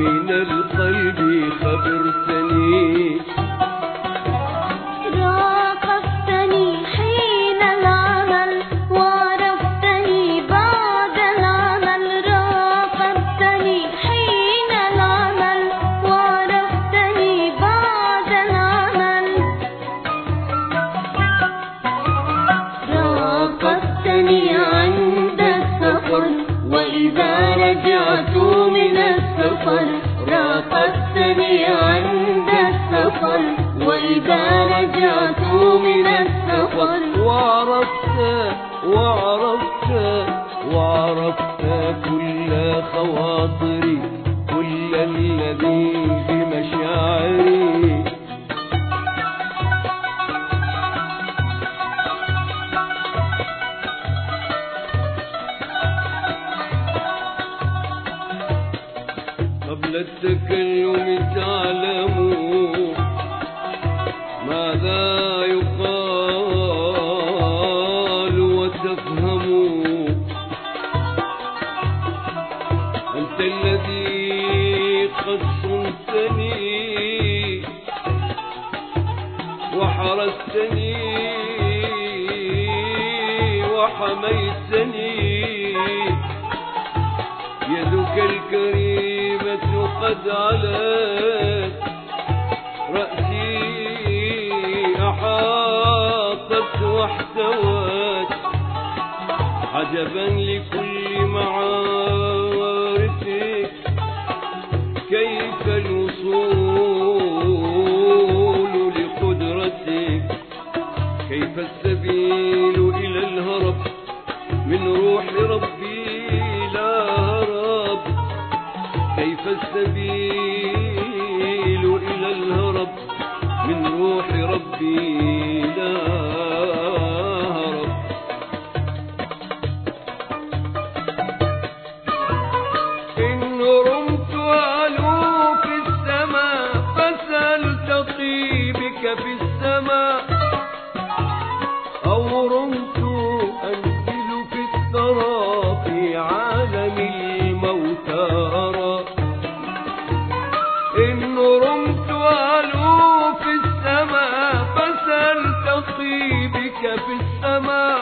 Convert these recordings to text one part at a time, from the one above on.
من القلب خبرتني، راقبتني حين العمل وعرفتني بعد العمل، راقبتني حين العمل وعرفتني بعد العمل، راقبتني عند السفر وإذا رجعت من السفر، راقبتني عند السفر وإذا رجعت من السفر، وعرفت كل خواطري، كل الذي بمشاعري. قبل التكلم تعلم ماذا يقال وتفهم، أنت الذي قد صنتني وحرستني وحميتني، يدك الكريمة قد علت رأسي، أحاطت واحتوت، عجبا لكل معارفك، كيف الوصول لقدرتك، كيف السبيل إلى الهرب من روح ربي لا هرب، كيف السبيل إلى الهرب من روح ربي لا هرب. إن رمت أعلو في السماء فسألتقي بك في السماء، أو رمت أنزل في الثرى في عالم الموتى أرى، إن رمت أعلو في السماء فسألتقي بك في السماء،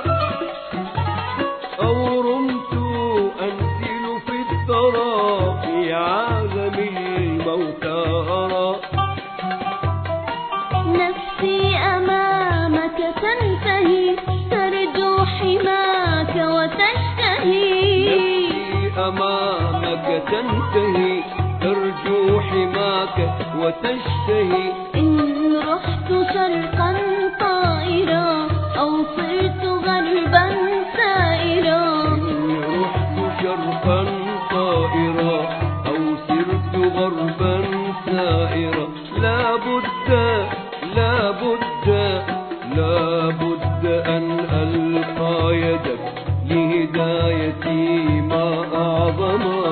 أو رمت أنزل في الثرى في عالم الموتى أرى. نفسي أمامك تنتهي ترجو حماك وتشتهي، نفسي أمامك تنتهي ترجو حماك وتشتهي، إن رحت شرقا طائرا أو صرت غربا سائرا، إن رحت شرقا طائرا أو سرت غربا سائرا، لا بد أن ألقى يدك لهدايتي ما أعظم